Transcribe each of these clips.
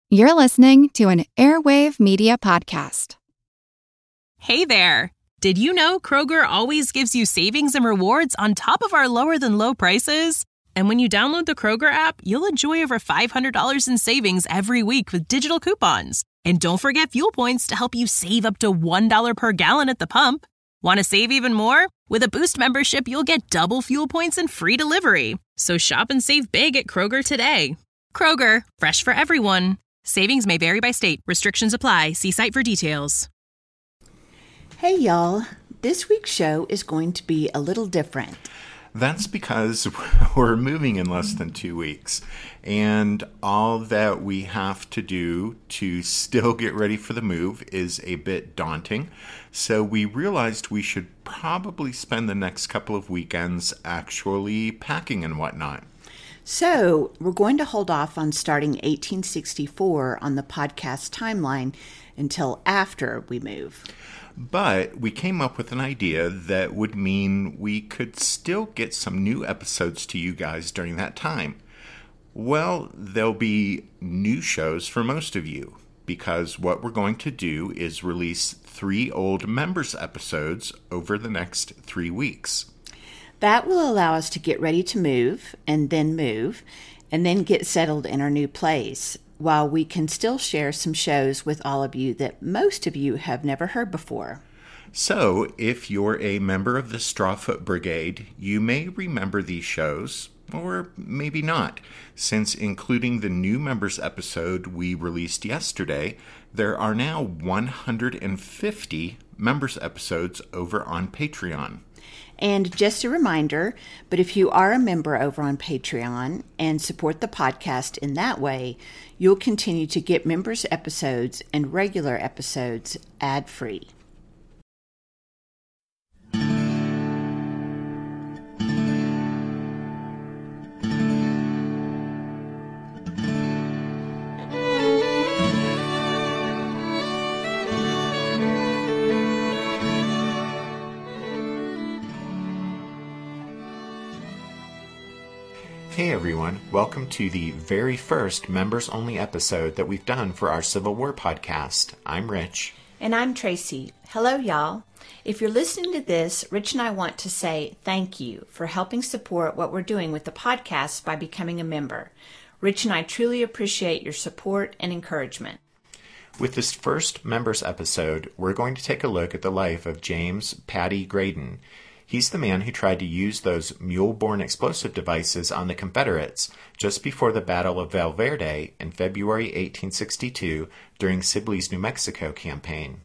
You're listening to an Airwave Media Podcast. Hey there! Did you know Kroger always gives you savings and rewards on top of our lower-than-low prices? And when you download the Kroger app, you'll enjoy over $500 in savings every week with digital coupons. And don't forget fuel points to help you save up to $1 per gallon at the pump. Want to save even more? With a Boost membership, you'll get double fuel points and free delivery. So shop and save big at Kroger today. Kroger, fresh for everyone. Savings may vary by state. Restrictions apply. See site for details. Hey y'all, this week's show is going to be a little different. That's because we're moving in less than 2 weeks, and all that we have to do to still get ready for the move is a bit daunting. So we realized we should probably spend the next couple of weekends actually packing and whatnot. So we're going to hold off on starting 1864 on the podcast timeline until after we move. But we came up with an idea that would mean we could still get some new episodes to you guys during that time. Well, there'll be new shows for most of you, because what we're going to do is release 3 old members episodes over the next 3 weeks. That will allow us to get ready to move, and then get settled in our new place, while we can still share some shows with all of you that most of you have never heard before. So, if you're a member of the Strawfoot Brigade, you may remember these shows, or maybe not, since including the new members episode we released yesterday, there are now 150 members episodes over on Patreon. And just a reminder, but if you are a member over on Patreon and support the podcast in that way, you'll continue to get members episodes and regular episodes ad-free. Hey everyone, welcome to the very first members-only episode that we've done for our Civil War podcast. I'm Rich. And I'm Tracy. Hello, y'all. If you're listening to this, Rich and I want to say thank you for helping support what we're doing with the podcast by becoming a member. Rich and I truly appreciate your support and encouragement. With this first members episode, we're going to take a look at the life of James Paddy Graydon. He's the man who tried to use those mule-borne explosive devices on the Confederates just before the Battle of Val Verde in February 1862 during Sibley's New Mexico campaign.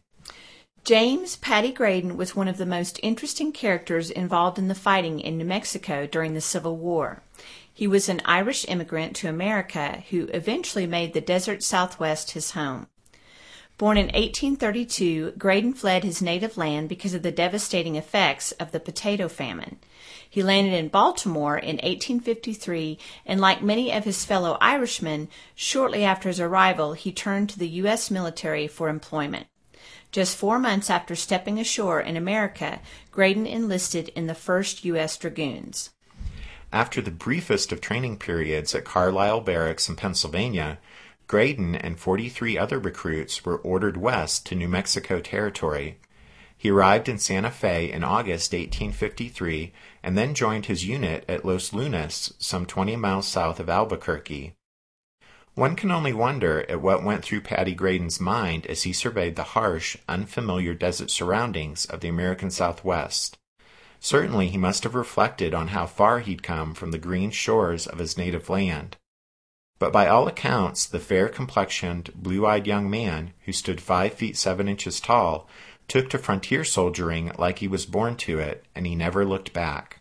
James Paddy Graydon was one of the most interesting characters involved in the fighting in New Mexico during the Civil War. He was an Irish immigrant to America who eventually made the desert Southwest his home. Born in 1832, Graydon fled his native land because of the devastating effects of the potato famine. He landed in Baltimore in 1853, and like many of his fellow Irishmen, shortly after his arrival, he turned to the U.S. military for employment. Just 4 months after stepping ashore in America, Graydon enlisted in the 1st U.S. Dragoons. After the briefest of training periods at Carlisle Barracks in Pennsylvania, Graydon and 43 other recruits were ordered west to New Mexico Territory. He arrived in Santa Fe in August 1853 and then joined his unit at Los Lunas, some 20 miles south of Albuquerque. One can only wonder at what went through Paddy Graydon's mind as he surveyed the harsh, unfamiliar desert surroundings of the American Southwest. Certainly he must have reflected on how far he'd come from the green shores of his native land. But by all accounts, the fair-complexioned, blue-eyed young man, who stood 5 feet 7 inches tall, took to frontier soldiering like he was born to it, and he never looked back.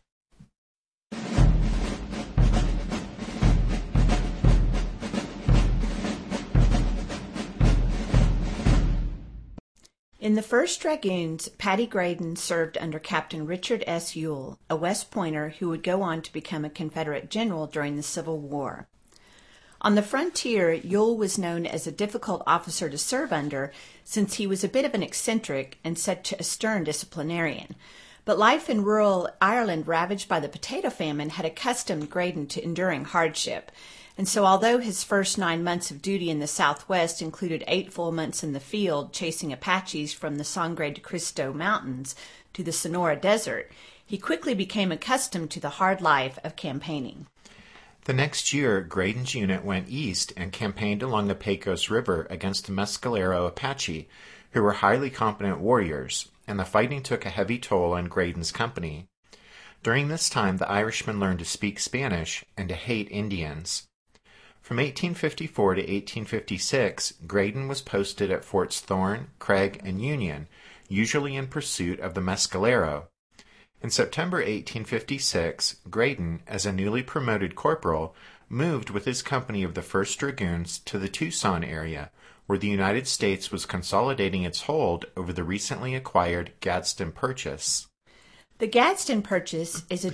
In the 1st Dragoons, Paddy Graydon served under Captain Richard S. Ewell, a West Pointer who would go on to become a Confederate general during the Civil War. On the frontier, Ewell was known as a difficult officer to serve under since he was a bit of an eccentric and such a stern disciplinarian. But life in rural Ireland ravaged by the potato famine had accustomed Graydon to enduring hardship. And so although his first 9 months of duty in the Southwest included 8 full months in the field chasing Apaches from the Sangre de Cristo Mountains to the Sonora Desert, he quickly became accustomed to the hard life of campaigning. The next year, Graydon's unit went east and campaigned along the Pecos River against the Mescalero Apache, who were highly competent warriors, and the fighting took a heavy toll on Graydon's company. During this time, the Irishmen learned to speak Spanish and to hate Indians. From 1854 to 1856, Graydon was posted at Forts Thorn, Craig, and Union, usually in pursuit of the Mescalero. In September 1856, Graydon, as a newly promoted corporal, moved with his company of the 1st Dragoons to the Tucson area, where the United States was consolidating its hold over the recently acquired Gadsden Purchase. The Gadsden Purchase is a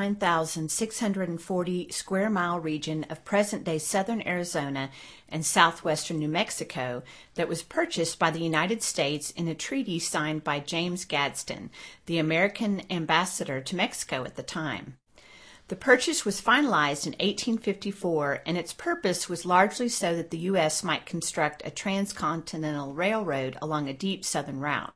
29,640 square mile region of present-day southern Arizona and southwestern New Mexico that was purchased by the United States in a treaty signed by James Gadsden, the American ambassador to Mexico at the time. The purchase was finalized in 1854, and its purpose was largely so that the U.S. might construct a transcontinental railroad along a deep southern route.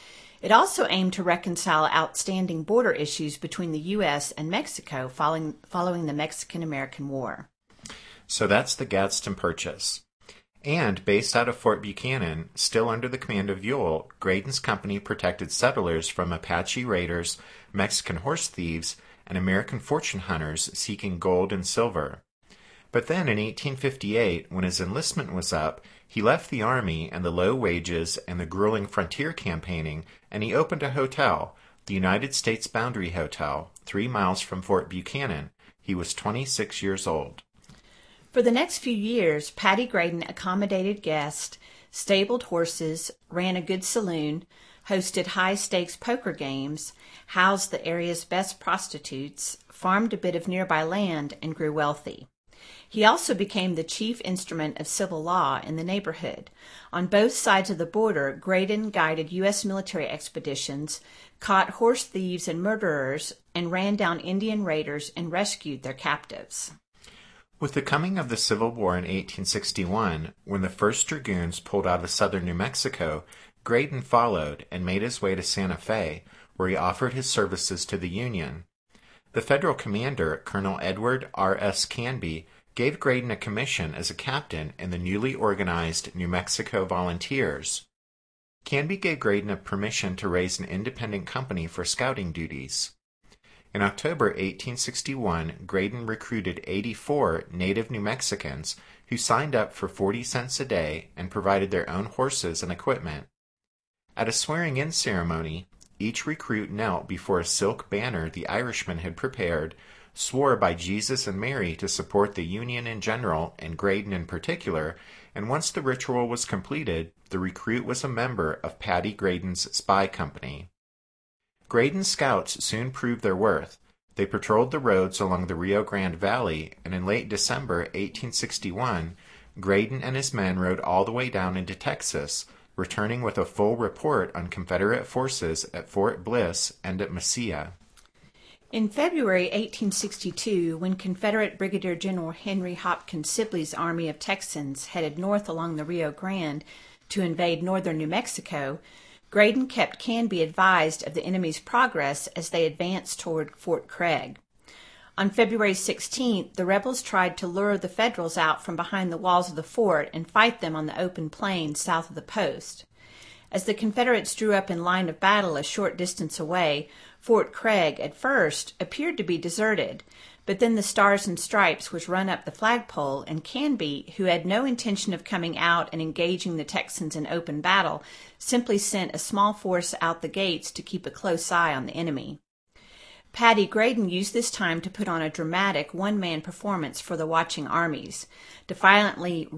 It also aimed to reconcile outstanding border issues between the U.S. and Mexico following the Mexican-American War. So that's the Gadsden Purchase. And based out of Fort Buchanan, still under the command of Ewell, Graydon's company protected settlers from Apache raiders, Mexican horse thieves, and American fortune hunters seeking gold and silver. But then in 1858, when his enlistment was up, he left the army and the low wages and the grueling frontier campaigning, and he opened a hotel, the United States Boundary Hotel, 3 miles from Fort Buchanan. He was 26 years old. For the next few years, Paddy Graydon accommodated guests, stabled horses, ran a good saloon, hosted high-stakes poker games, housed the area's best prostitutes, farmed a bit of nearby land, and grew wealthy. He also became the chief instrument of civil law in the neighborhood. On both sides of the border, Graydon guided U.S. military expeditions, caught horse thieves and murderers, and ran down Indian raiders and rescued their captives. With the coming of the Civil War in 1861, when the 1st Dragoons pulled out of southern New Mexico, Graydon followed and made his way to Santa Fe, where he offered his services to the Union. The federal commander, Colonel Edward R.S. Canby, gave Graydon a commission as a captain in the newly organized New Mexico Volunteers. Canby gave Graydon a permission to raise an independent company for scouting duties. In October 1861, Graydon recruited 84 native New Mexicans who signed up for 40 cents a day and provided their own horses and equipment. At a swearing-in ceremony, each recruit knelt before a silk banner the Irishman had prepared, swore by Jesus and Mary to support the Union in general and Graydon in particular, and once the ritual was completed, the recruit was a member of Paddy Graydon's spy company. Graydon's scouts soon proved their worth. They patrolled the roads along the Rio Grande Valley, and in late December 1861, Graydon and his men rode all the way down into Texas, returning with a full report on Confederate forces at Fort Bliss and at Mesilla. In February 1862, when Confederate Brigadier General Henry Hopkins Sibley's army of Texans headed north along the Rio Grande to invade northern New Mexico, Graydon kept Canby advised of the enemy's progress as they advanced toward Fort Craig. On February 16th, the rebels tried to lure the Federals out from behind the walls of the fort and fight them on the open plain south of the post. As the Confederates drew up in line of battle a short distance away, Fort Craig, at first, appeared to be deserted, but then the Stars and Stripes was run up the flagpole, and Canby, who had no intention of coming out and engaging the Texans in open battle, simply sent a small force out the gates to keep a close eye on the enemy. Paddy Graydon used this time to put on a dramatic one-man performance for the watching armies. Defiantly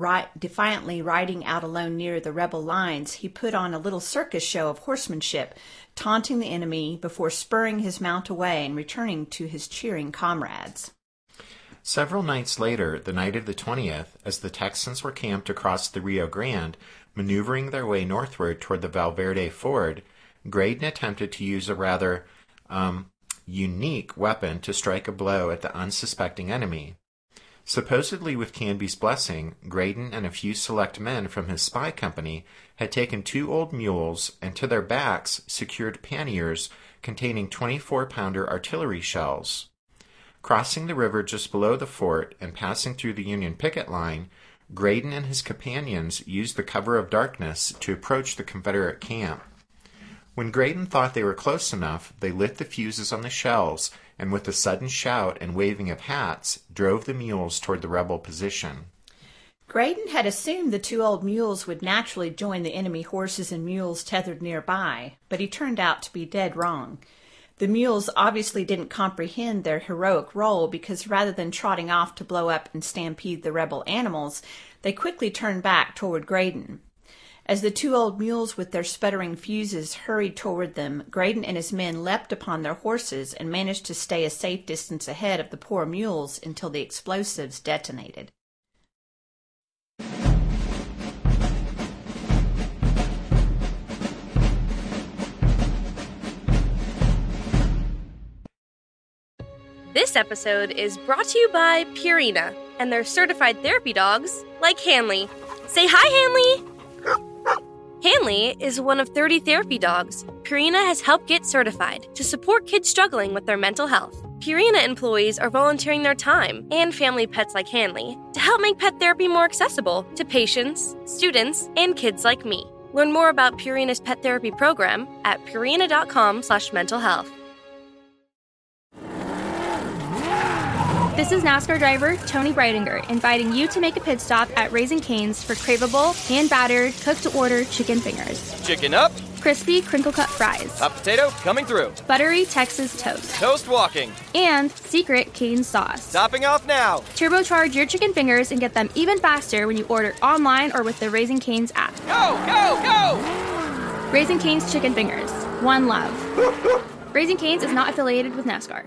riding out alone near the rebel lines, he put on a little circus show of horsemanship, taunting the enemy before spurring his mount away and returning to his cheering comrades. Several nights later, the night of the 20th, as the Texans were camped across the Rio Grande, maneuvering their way northward toward the Valverde Ford, Graydon attempted to use a rather unique weapon to strike a blow at the unsuspecting enemy. Supposedly with Canby's blessing, Graydon and a few select men from his spy company had taken 2 old mules and to their backs secured panniers containing 24-pounder artillery shells. Crossing the river just below the fort and passing through the Union picket line, Graydon and his companions used the cover of darkness to approach the Confederate camp. When Graydon thought they were close enough, they lit the fuses on the shells and with a sudden shout and waving of hats, drove the mules toward the rebel position. Graydon had assumed the 2 old mules would naturally join the enemy horses and mules tethered nearby, but he turned out to be dead wrong. The mules obviously didn't comprehend their heroic role because rather than trotting off to blow up and stampede the rebel animals, they quickly turned back toward Graydon. As the 2 old mules with their sputtering fuses hurried toward them, Graydon and his men leapt upon their horses and managed to stay a safe distance ahead of the poor mules until the explosives detonated. This episode is brought to you by Purina and their certified therapy dogs like Hanley. Say hi, Hanley! Hanley is one of 30 therapy dogs Purina has helped get certified to support kids struggling with their mental health. Purina employees are volunteering their time and family pets like Hanley to help make pet therapy more accessible to patients, students, and kids like me. Learn more about Purina's pet therapy program at purina.com/mentalhealth. This is NASCAR driver Tony Breidinger inviting you to make a pit stop at Raising Cane's for craveable, hand-battered, cooked-to-order chicken fingers. Chicken up. Crispy, crinkle-cut fries. Hot potato coming through. Buttery Texas toast. Toast walking. And secret Cane's sauce. Topping off now. Turbocharge your chicken fingers and get them even faster when you order online or with the Raising Cane's app. Go, go, go! Raising Cane's chicken fingers. One love. Raising Cane's is not affiliated with NASCAR.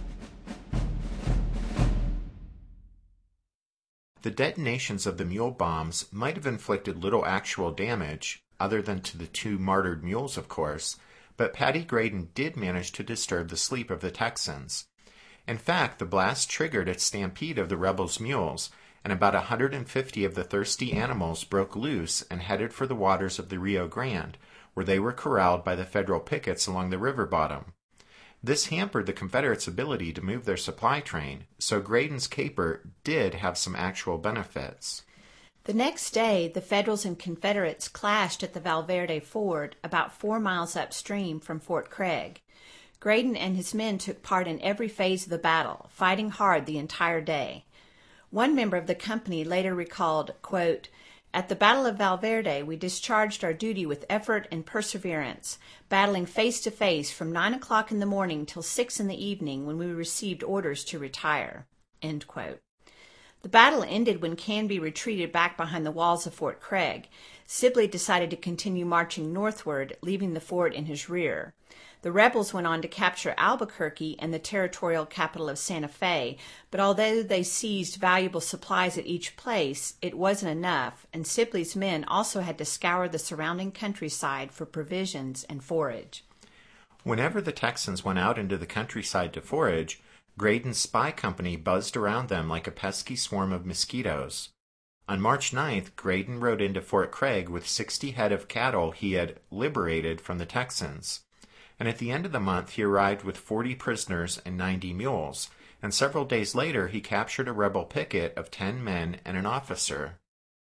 The detonations of the mule bombs might have inflicted little actual damage, other than to the 2 martyred mules, of course, but Paddy Graydon did manage to disturb the sleep of the Texans. In fact, the blast triggered a stampede of the rebels' mules, and about 150 of the thirsty animals broke loose and headed for the waters of the Rio Grande, where they were corralled by the Federal pickets along the river bottom. This hampered the Confederates' ability to move their supply train, so Graydon's caper did have some actual benefits. The next day, the Federals and Confederates clashed at the Valverde Ford, about 4 miles upstream from Fort Craig. Graydon and his men took part in every phase of the battle, fighting hard the entire day. One member of the company later recalled, quote, "At the Battle of Valverde, we discharged our duty with effort and perseverance, battling face to face from 9 o'clock in the morning till 6 in the evening when we received orders to retire." End quote. The battle ended when Canby retreated back behind the walls of Fort Craig. Sibley decided to continue marching northward, leaving the fort in his rear. The rebels went on to capture Albuquerque and the territorial capital of Santa Fe, but although they seized valuable supplies at each place, it wasn't enough, and Sibley's men also had to scour the surrounding countryside for provisions and forage. Whenever the Texans went out into the countryside to forage, Graydon's spy company buzzed around them like a pesky swarm of mosquitoes. On March 9th, Graydon rode into Fort Craig with 60 head of cattle he had liberated from the Texans. And at the end of the month, he arrived with 40 prisoners and 90 mules, and several days later he captured a rebel picket of 10 men and an officer.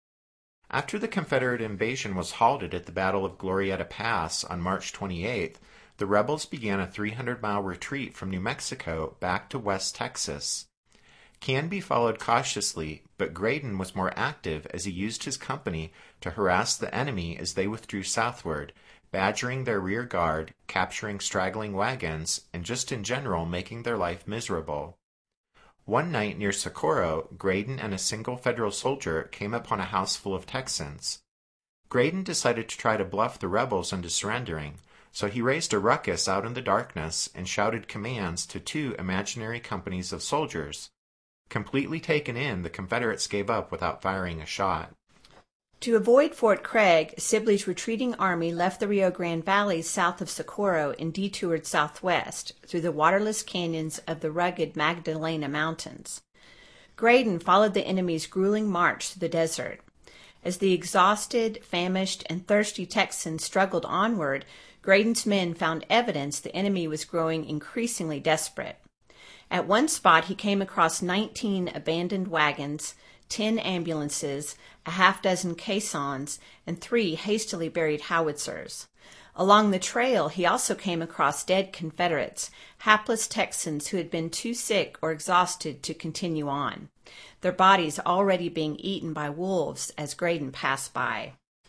After the Confederate invasion was halted at the Battle of Glorieta Pass on March 28th, the rebels began a 300-mile retreat from New Mexico back to West Texas. Canby followed cautiously, but Graydon was more active as he used his company to harass the enemy as they withdrew southward, badgering their rear guard, capturing straggling wagons, and just in general making their life miserable. One night near Socorro, Graydon and a single Federal soldier came upon a house full of Texans. Graydon decided to try to bluff the rebels into surrendering, so he raised a ruckus out in the darkness and shouted commands to 2 imaginary companies of soldiers. Completely taken in, the Confederates gave up without firing a shot. To avoid Fort Craig, Sibley's retreating army left the Rio Grande Valley south of Socorro and detoured southwest through the waterless canyons of the rugged Magdalena Mountains. Graydon followed the enemy's grueling march through the desert. As the exhausted, famished, and thirsty Texans struggled onward, Graydon's men found evidence the enemy was growing increasingly desperate. At one spot, he came across 19 abandoned wagons, 10 ambulances, a half-dozen caissons, and 3 hastily buried howitzers. Along the trail, he also came across dead Confederates, hapless Texans who had been too sick or exhausted to continue on, their bodies already being eaten by wolves as Graydon passed by.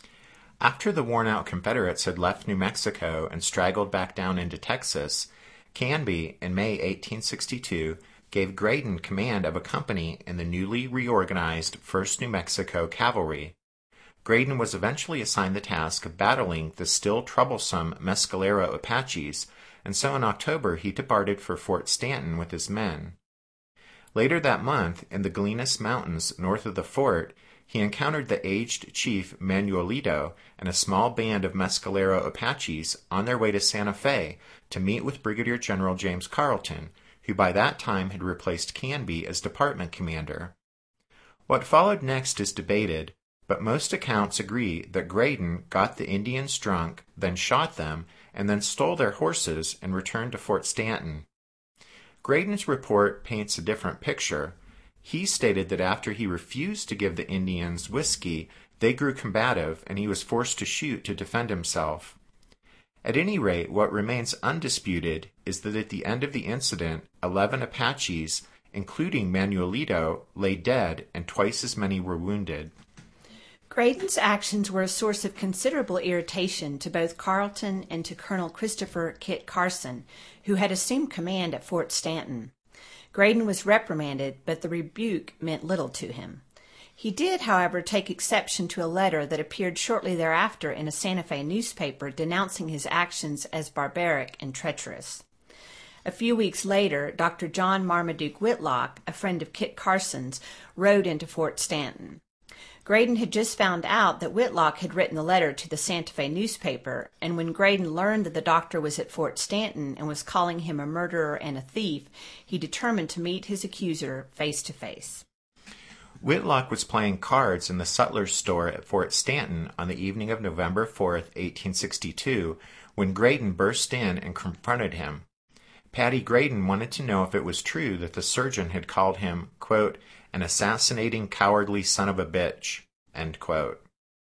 After the worn-out Confederates had left New Mexico and straggled back down into Texas, Canby, in May 1862, gave Graydon command of a company in the newly reorganized 1st New Mexico Cavalry. Graydon was eventually assigned the task of battling the still troublesome Mescalero Apaches, and so in October he departed for Fort Stanton with his men. Later that month, in the Galinas Mountains north of the fort, he encountered the aged chief Manuelito and a small band of Mescalero Apaches on their way to Santa Fe to meet with Brigadier General James Carleton, who by that time had replaced Canby as department commander. What followed next is debated, but most accounts agree that Graydon got the Indians drunk, then shot them, and then stole their horses and returned to Fort Stanton. Graydon's report paints a different picture. He stated that after he refused to give the Indians whiskey, they grew combative and he was forced to shoot to defend himself. At any rate, what remains undisputed is that at the end of the incident, 11 Apaches, including Manuelito, lay dead and twice as many were wounded. Graydon's actions were a source of considerable irritation to both Carleton and to Colonel Christopher Kit Carson, who had assumed command at Fort Stanton. Graydon was reprimanded, but the rebuke meant little to him. He did, however, take exception to a letter that appeared shortly thereafter in a Santa Fe newspaper denouncing his actions as barbaric and treacherous. A few weeks later, Dr. John Marmaduke Whitlock, a friend of Kit Carson's, rode into Fort Stanton. Graydon had just found out that Whitlock had written the letter to the Santa Fe newspaper, and when Graydon learned that the doctor was at Fort Stanton and was calling him a murderer and a thief, he determined to meet his accuser face to face. Whitlock was playing cards in the sutler's store at Fort Stanton on the evening of November 4th, 1862, when Graydon burst in and confronted him. Patty Graydon wanted to know if it was true that the surgeon had called him, quote, an assassinating, cowardly son of a bitch, end quote.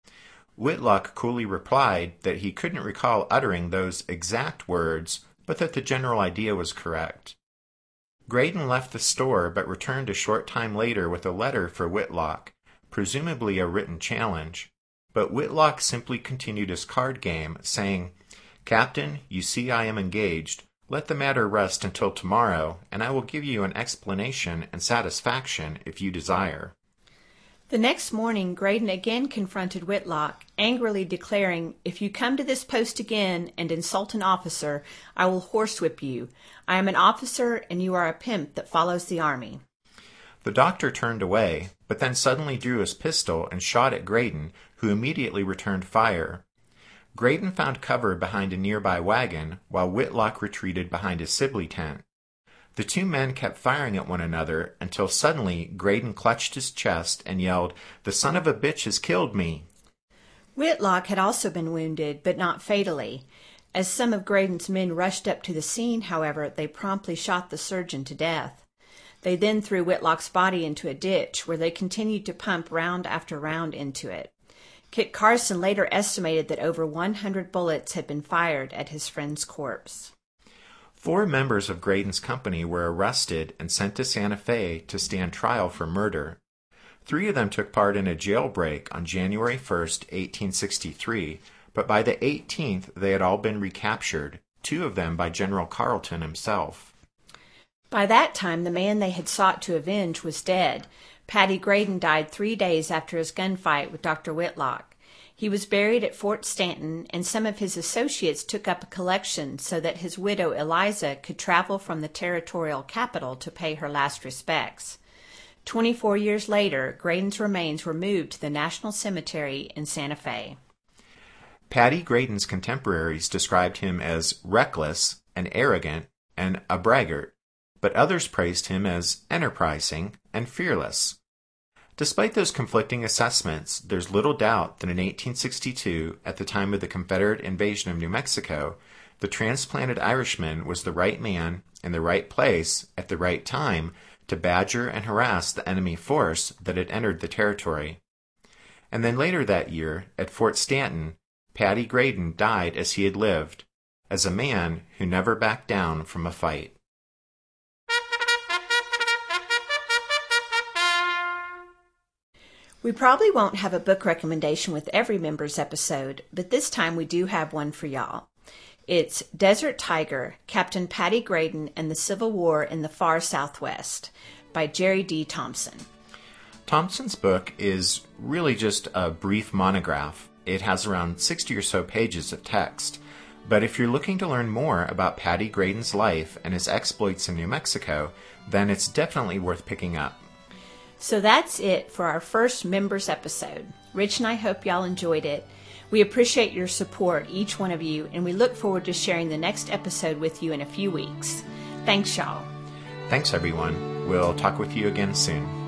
Whitlock coolly replied that he couldn't recall uttering those exact words, but that the general idea was correct. Graydon left the store but returned a short time later with a letter for Whitlock, presumably a written challenge, but Whitlock simply continued his card game, saying, Captain, you see I am engaged. Let the matter rest until tomorrow, and I will give you an explanation and satisfaction if you desire. The next morning, Graydon again confronted Whitlock, angrily declaring, if you come to this post again and insult an officer, I will horsewhip you. I am an officer, and you are a pimp that follows the army. The doctor turned away, but then suddenly drew his pistol and shot at Graydon, who immediately returned fire. Graydon found cover behind a nearby wagon, while Whitlock retreated behind a Sibley tent. The two men kept firing at one another until suddenly Graydon clutched his chest and yelled, "The son of a bitch has killed me!" Whitlock had also been wounded, but not fatally. As some of Graydon's men rushed up to the scene, however, they promptly shot the surgeon to death. They then threw Whitlock's body into a ditch, where they continued to pump round after round into it. Kit Carson later estimated that over 100 bullets had been fired at his friend's corpse. 4 members of Graydon's company were arrested and sent to Santa Fe to stand trial for murder. 3 of them took part in a jailbreak on January 1st, 1863, but by the 18th they had all been recaptured, 2 of them by General Carleton himself. By that time, the man they had sought to avenge was dead. Patty Graydon died 3 days after his gunfight with Dr. Whitlock. He was buried at Fort Stanton, and some of his associates took up a collection so that his widow Eliza could travel from the territorial capital to pay her last respects. 24 years later, Graydon's remains were moved to the National Cemetery in Santa Fe. Patty Graydon's contemporaries described him as reckless and arrogant and a braggart. but others praised him as enterprising and fearless. Despite those conflicting assessments, there's little doubt that in 1862, at the time of the Confederate invasion of New Mexico, the transplanted Irishman was the right man in the right place at the right time to badger and harass the enemy force that had entered the territory. And then later that year, at Fort Stanton, Paddy Graydon died as he had lived, as a man who never backed down from a fight. We probably won't have a book recommendation with every member's episode, but this time we do have one for y'all. It's Desert Tiger, Captain Paddy Graydon and the Civil War in the Far Southwest by Jerry D. Thompson. Thompson's book is really just a brief monograph. It has around 60 or so pages of text. But if you're looking to learn more about Paddy Graydon's life and his exploits in New Mexico, then it's definitely worth picking up. So that's it for our first members episode. Rich and I hope y'all enjoyed it. We appreciate your support, each one of you, and we look forward to sharing the next episode with you in a few weeks. Thanks, y'all. Thanks, everyone. We'll talk with you again soon.